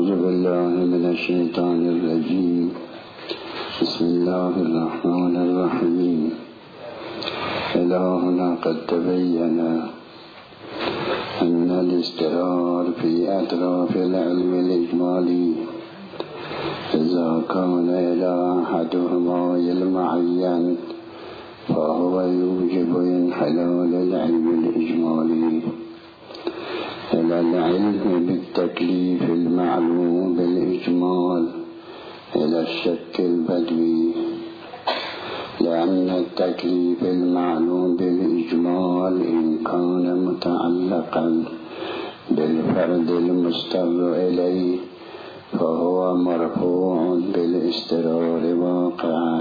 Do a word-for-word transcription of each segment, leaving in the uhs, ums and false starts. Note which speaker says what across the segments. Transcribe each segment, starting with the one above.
Speaker 1: أعوذ بالله من الشيطان الرجيم. بسم الله الرحمن الرحيم. إلهنا قد تبين أن الاستقرار في أطراف العلم الإجمالي إذا كان إلى أحدهما المعين فهو يوجب انحلال العلم الإجمالي إلى العلم بالتكليف المعلوم بالإجمال إلى الشك البدوي، لأن التكليف المعلوم بالإجمال إن كان متعلقا بالفرد المستر إليه فهو مرفوع بالاستقرار واقعا،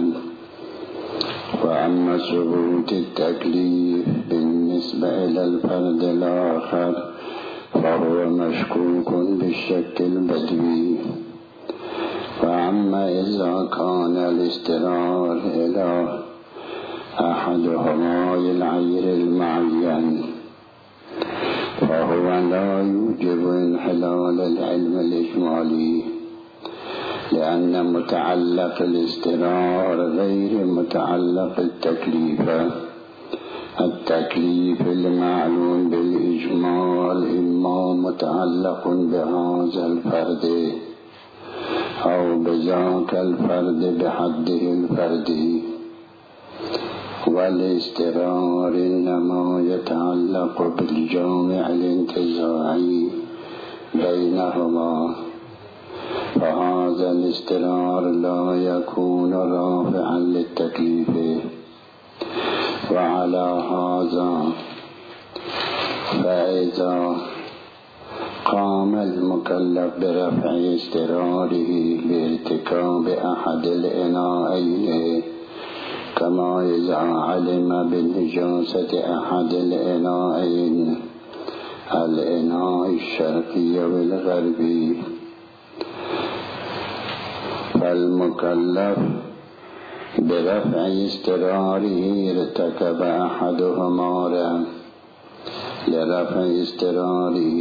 Speaker 1: وأما ثبوت التكليف بالنسبة إلى الفرد الآخر فهو مشكوك بالشك البدوي. وأما إذا كان الاستقرار إلى أحدهما الغير المعين فهو لا يوجب انحلال العلم الإجمالي، لأن متعلق الاستقرار غير متعلق التكليف. التكليف المعلوم بالإجمال إما متعلق بهذا الفرد أو بذاك الفرد بحده الفردي، والاستقرار إنما يتعلق بالجامع الانتزاعي بينهما، فهذا الاستقرار لا يكون رافعا للتكليف. وعلى هذا فإذا قام المكلف برفع استقراره بارتكاب أحد الإناءين، كما إذا علم بنجاسة أحد الإناءين الإناء الشرقي والغربي، فالمكلف برفع استقراره ارتكب أحدهما لرفع استقراره،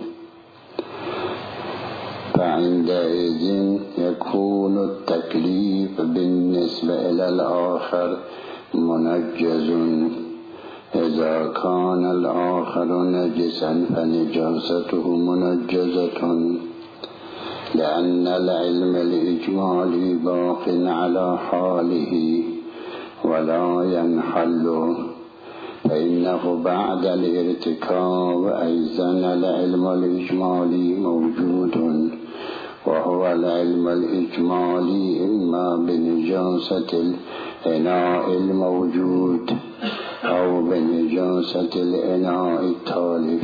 Speaker 1: فعندئذ يكون التكليف بالنسبة إلى الآخر منجز. إذا كان الآخر نجسا فنجاسته منجزة، لأن العلم الإجمالي باق على حاله ولا ينحل، فإنه بعد الارتكاب أيضا العلم الإجمالي موجود، وهو العلم الإجمالي إما بنجاسة الإناء الموجود أو بنجاسة الإناء التالف،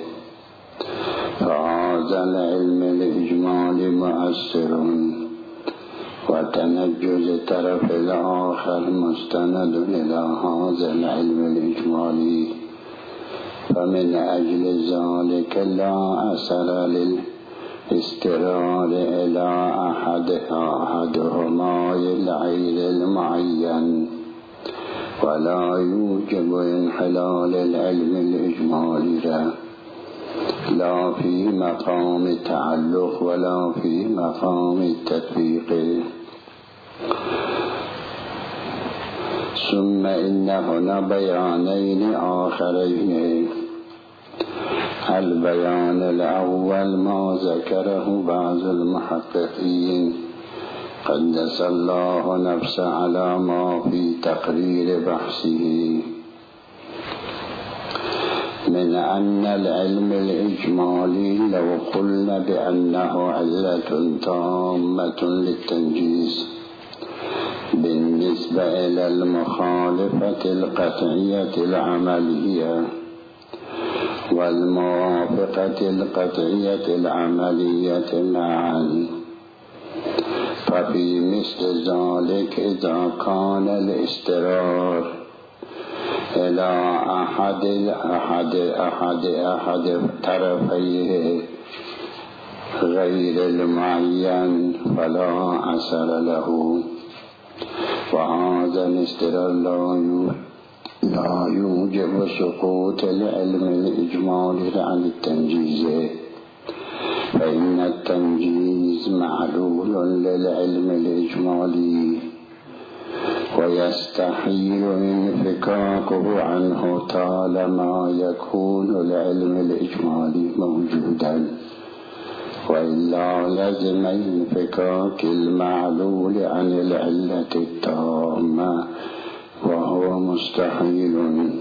Speaker 1: فهذا العلم الإجمالي مؤثر، وتنجز طرف الآخر مستند إلى هذا العلم الإجمالي. فمن أجل ذلك لا أثر للاستقرار إلى أحد أحدهما الغير المعين، ولا يوجب انحلال العلم الإجمالي لا في مقام التعلق ولا في مقام التطبيق. ثم إن هنا بيانين آخرين. البيان الأول ما ذكره بعض المحققين قدس الله نفسه على ما في تقرير بحثه من أن العلم الإجمالي لو قلنا بأنه علة تامة للتنجيز بالنسبة إلى المخالفة القطعية العملية والموافقة القطعية العملية معا، ففي مثل ذلك إذا كان الاستقرار إلى أحد أحد أحد أحد طرفيه غير المعين فلا أثر له، وهذا الاستقرار لا يوجب سقوط العلم الإجمالي عن التنجيز، فإن التنجيز معلول للعلم الإجمالي، ويستحيل انفكاكه عنه طالما يكون العلم الإجمالي موجودا، وإلا لزم انفكاك المعلول عن العلة التامة، وهو مستحيل.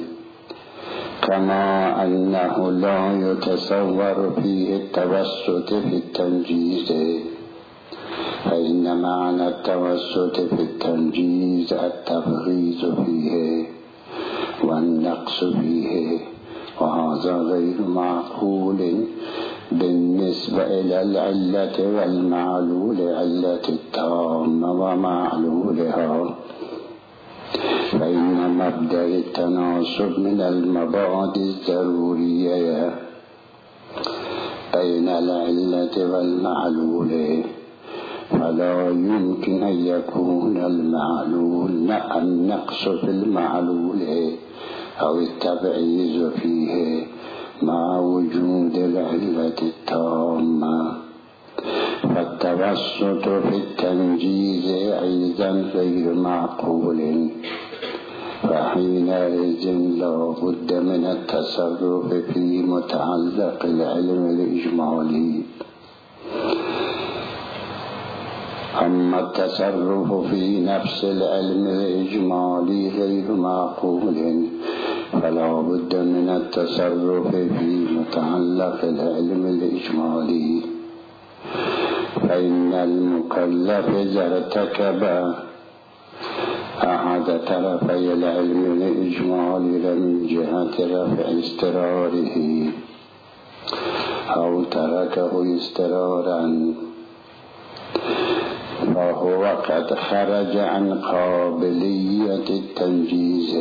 Speaker 1: كما أنه لا يتصور فيه التوسط في التنجيز، فإن معنى التوسط في التنجيز التبغيض فيه والنقص فيه، وهذا غير معقول بالنسبة إلى العلة والمعلول، علة التامة ومعلولها. فإن مبدأ التناسب من المبادئ الضرورية بين العلة والمعلول، فلا يمكن أن يكون المعلول النقص في المعلول أو التبعيض فيه مع وجود العلة التامة. فالتوسط في التنجيز أيضا غير معقول، فحينئذ لا بد من التصرف في متعلق العلم الإجمالي. أما التصرف في نفس العلم الإجمالي غير معقول، فلا بد من التصرف في متعلق العلم الإجمالي. فإن المكلف إذا ارتكب أحد طرفي العلم الإجمالي من جهة رفع استراره أو تركه استرارا، فهو قد خرج عن قابلية التنجيز.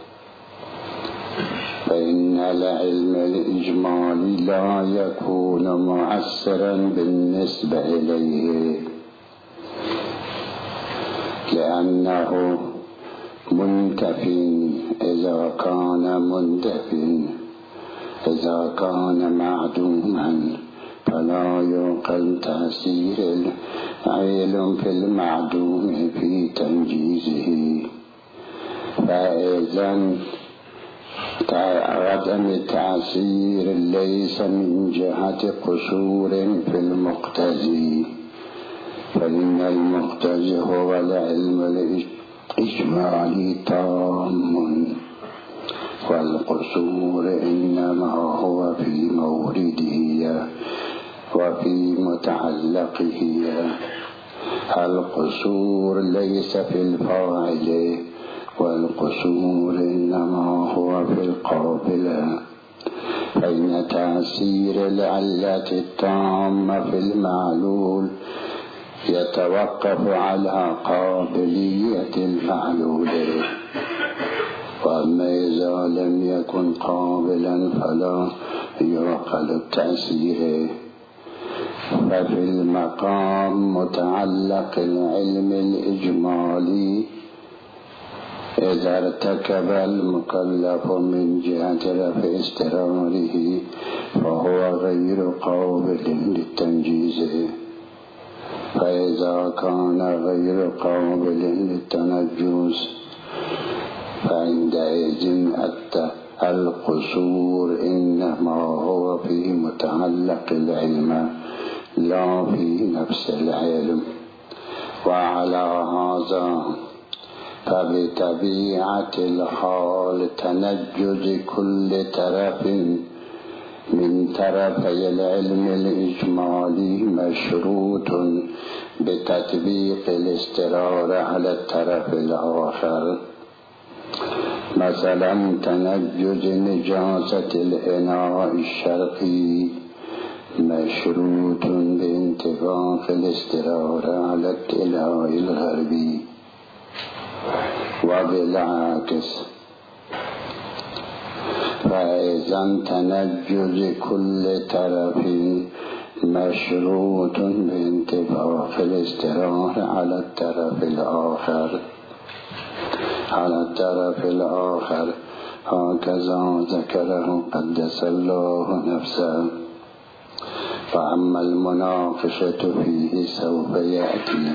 Speaker 1: فإن العلم الإجمالي لا يكون مؤثرا بالنسبة إليه، لأنه منتف إذا كان منتف إذا كان معدوما، فلا يعقل تأثير العلم في المعدوم في تنجيزه. فإذا عدم التأثير ليس من جهة قصور في المقتضي، فإن المقتضي هو العلم الإجمالي تام، والقصور إنما هو في مورده وفي متعلقه. القصور ليس في الفاعل، والقصور إنما هو في القابل. فإن تأثير العلة التامة في المعلول يتوقف على قابلية المعلول، وأما إذا لم يكن قابلا فلا يعقل التأثير. ففي المقام متعلق العلم الإجمالي إذا ارتكب المكلف من جهة رفع استراره فهو غير قابل للتنجيز. فإذا كان غير قابل للتنجس فعندئذ القصور إنما هو في متعلق العلم لا في نفس العلم. وعلى هذا فبطبيعة الحال تنجز كل طرف من طرفي العلم الإجمالي مشروط بتطبيق الاسترار على الطرف الآخر. مثلا تنجز نجاسة الإناء الشرقي مشروط بانطباق الاسترار على الإناء الغربي، وبالعكس. فإذا تنجز كل طرف مشروط بانطباق الاسترار على الطرف الآخر على الطرف الآخر هكذا ذكره قدس الله نفسه. فأما المناقشة فيه سوف يأتي.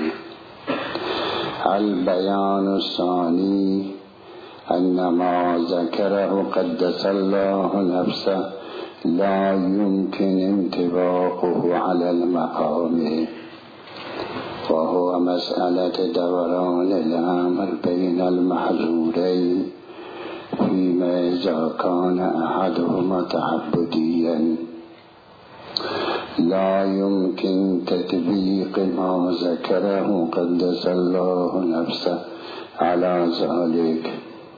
Speaker 1: البيان الثاني أن ما ذكره قدس الله نفسه لا يمكن انطباقه على المقام، وهو مسألة دوران الأمر بين المحظورين فيما إذا كان أحدهما تعبديا لا يمكن تطبيق ما ذكره قدس الله نفسه على ذلك.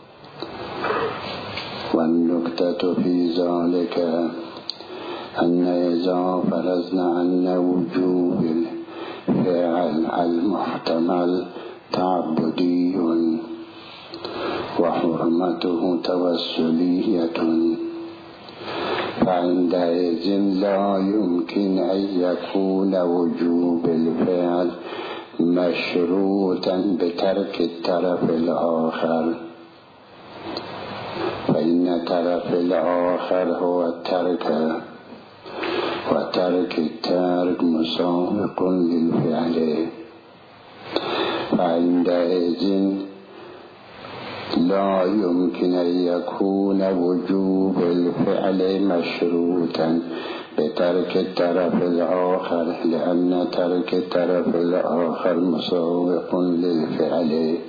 Speaker 1: والنكتة في ذلك أن إذا فرضنا أن وجوب الفعل المحتمل تعبدي وحرمته توسلية، فعندئذ لا يمكن أن يكون وجوب الفعل مشروطا بترك الطرف الآخر، فإن طرف الآخر هو الترك، وترك الترك مسابق للفعل. فعندئذ لا يمكن أن يكون وجوب الفعل مشروطا بترك الطرف الآخر، لأن ترك الطرف الآخر مسابق للفعل.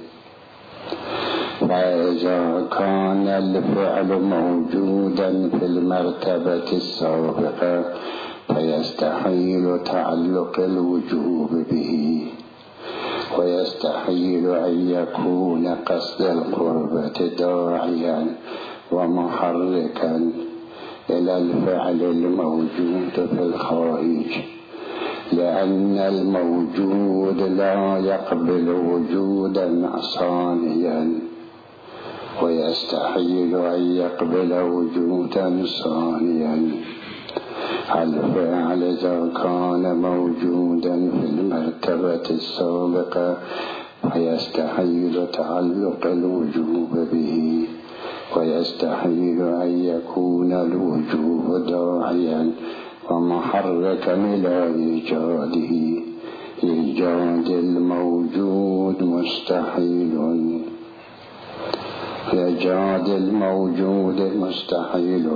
Speaker 1: فإذا كان الفعل موجودا في المرتبة السابقة فيستحيل تعلق الوجوب به، ويستحيل أن يكون قصد القربة داعيا ومحركا إلى الفعل الموجود في الخارج، لأن الموجود لا يقبل وجودا ثانيا، ويستحيل أن يقبل وجودا ثانيا. الفعل إذا كان موجودا في المرتبة السابقة فيستحيل تعلق الوجوب به، ويستحيل أن يكون الوجوب داعيا ومحركا إلى إيجاده. إيجاد الموجود مستحيل، إيجاد الموجود مستحيل.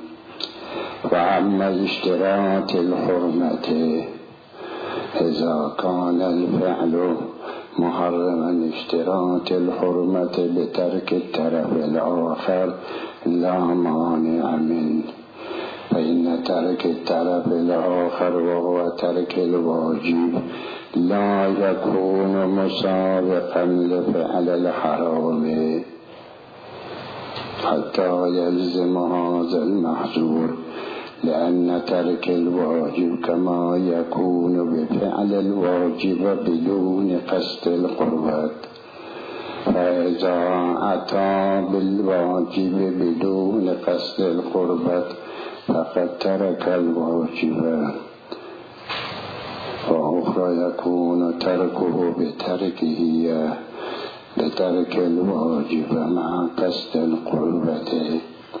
Speaker 1: وأما اشتراط الحرمة إذا كان الفعل محرما اشتراط الحرمة بترك الطرف الآخر لا مانع منه، فإن ترك الطرف الآخر وهو ترك الواجب لا يكون مسابقا لفعل الحرام حتى يلزم هذا المحظور، لأن ترك الواجب كما يكون بفعل الواجب بدون قصد القربة، فإذا أتى بالواجب بدون قصد القربة فقد ترك الواجب. وأخرى يكون تركه بتركه بترك الواجب مع قصد القربة.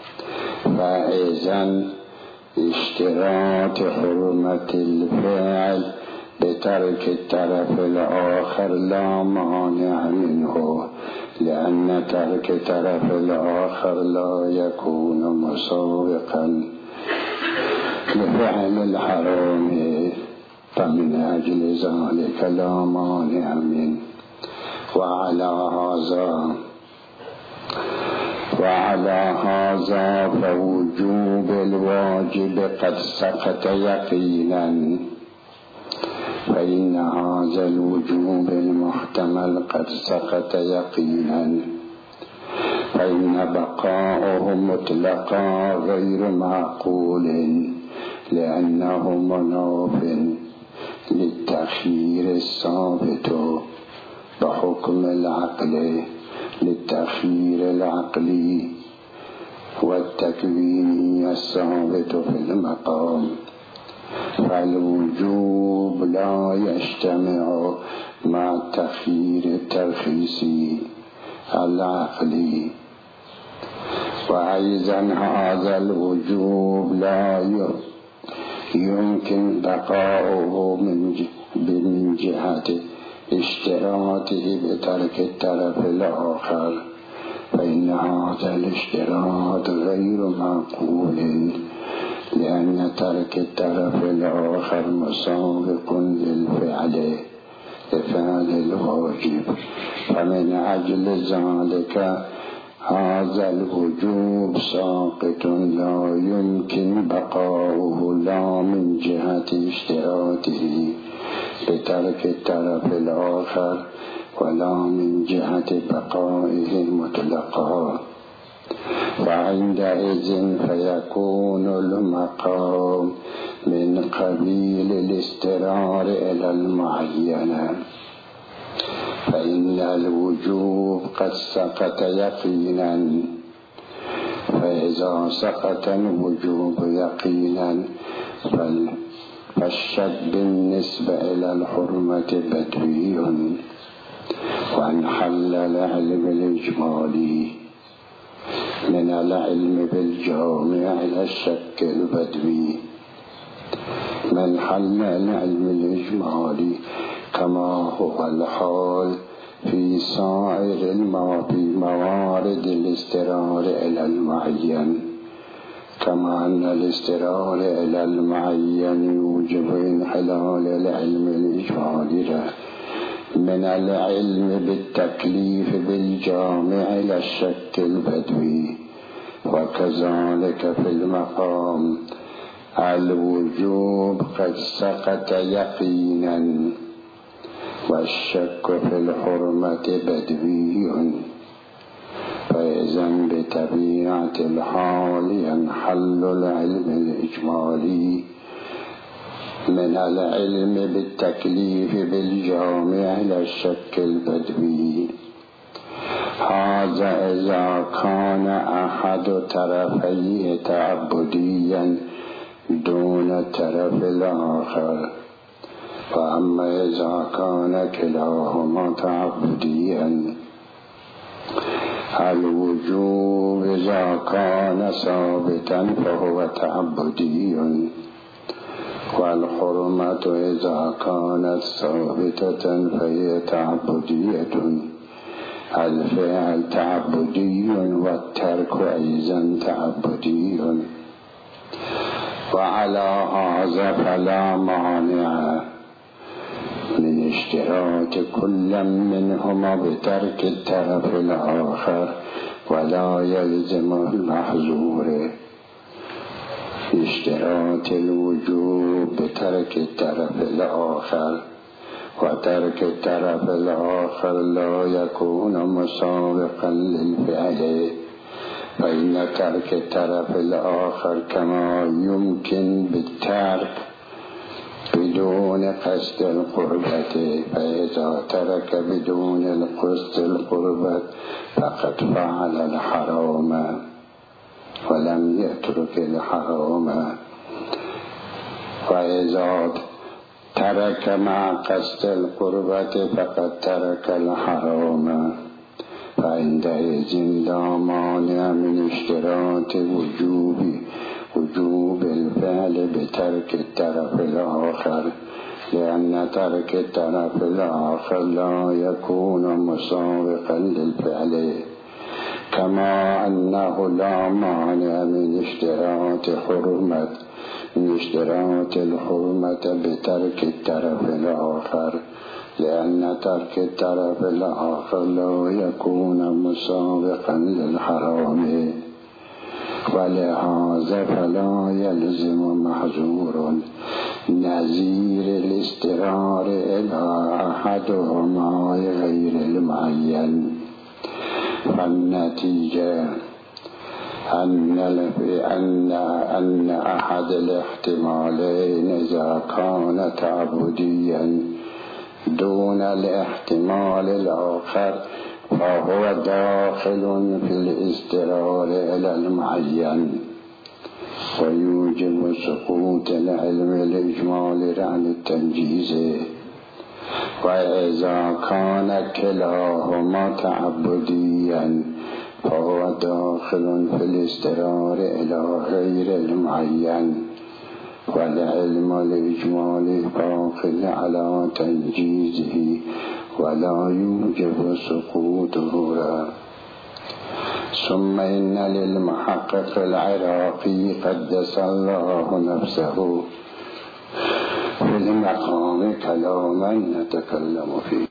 Speaker 1: فإذن اشتراط حرمة الفعل بترك الطرف الآخر لا مانع منه، لأن ترك الطرف الآخر لا يكون مسابقا لفعل الحرام، فمن أجل ذلك لا مانع منه. وعلى هذا وعلى هذا فوجوب الواجب قد سقط يقينا، فإن هذا الوجوب المحتمل قد سقط يقينا، فإن بقاؤه مطلقا غير معقول، لأنه مناف للتأخير الثابت بحكم العقل، للتأخير العقلي والتكويني الثابت في المقام. فالوجوب لا يجتمع مع التأخير الترخيصي العقلي. وأيضا هذا الوجوب لا يمكن بقاؤه من جهة اشتراطه بترك الطرف الآخر، فإن هذا الاشتراط غير معقول، لأن ترك الطرف الآخر مسابق للفعل لفعل الواجب، فمن أجل ذلك هذا الوجوب ساقط لا يمكن بقاؤه لا من جهة اشتراطه بترك الطرف الآخر ولا من جهة بقائه مطلقا، وعندئذ فيكون المقام من قبيل الاضطرار إلى المعينة، فإن الوجوب قد سقط يقينا، فإذا سقط الوجوب يقينا فالشك بالنسبة إلى الحرمة بدوي، وانحل العلم الإجمالي من العلم بالجامع إلى الشك البدوي، من حل العلم الإجمالي كما هو الحال في سائر الموارد الاضطرار إلى المعين، كما أن الاضطرار إلى المعين يوجب انحلال العلم الإجمالي من العلم بالتكليف بالجامع إلى الشك البدوي، وكذلك في المقام الوجوب قد سقط يقينا والشك في الحرمة بدوي، فإذا بطبيعة الحال ينحل العلم الإجمالي من العلم بالتكليف بالجامع إلى الشك البدوي. هذا إذا كان أحد طرفيه تعبديا دون الطرف الآخر، وأما إذا كان كلاهما تعبديا الوجوب إذا كان ثابتا فهو تعبدي، والحرمة إذا كانت ثابتة فهي تعبدية، الفعل تعبدي والترك أيضا تعبدي، وعلى هذا فلا مانع من اشتراط كل منهما بترك الطرف الآخر، ولا يلزم المحظور اشتراط الوجوب بترك الطرف الآخر، وترك الطرف الآخر لا يكون مسابقا للفعل، فإن ترك الطرف الآخر كما يمكن بالترك بدون قصد القربة، فإذا ترك بدون القصد القربة فقد فعل الحرام ولم يترك الحرام، وإذا ترك مع قصد القربة فقد ترك الحرام، فعندئذ لا مانع من اشتراط وجوب وجوب الفعل بترك الطرف الآخر، لأن ترك الطرف الآخر لا يكون مسابقا للفعل، كما أنه لا مانع من اشتراط حرمة من اشتراط الحرمة بترك الطرف الآخر، لأن ترك الطرف الآخر لا يكون مسابقا للحرام، ولهذا فلا يلزم محظور نظير الاضطرار إلى أحدهما غير المعين، فالنتيجة أن أن أن أحد الاحتمالين إذا كان تعبديا دون الاحتمال الآخر فهو داخل في الاضطرار إلى المعين، ويوجب سقوط العلم الإجمالي عن التنجيز، وإذا كان كلاهما تعبديا فهو داخل في الاضطرار إلى غير المعين، والعلم الإجمال باقل على تنجيزه ولا يوجب سقوطه. ثم إن للمحقق العراقي قدس الله نفسه في المقام كلاما نتكلم فيه.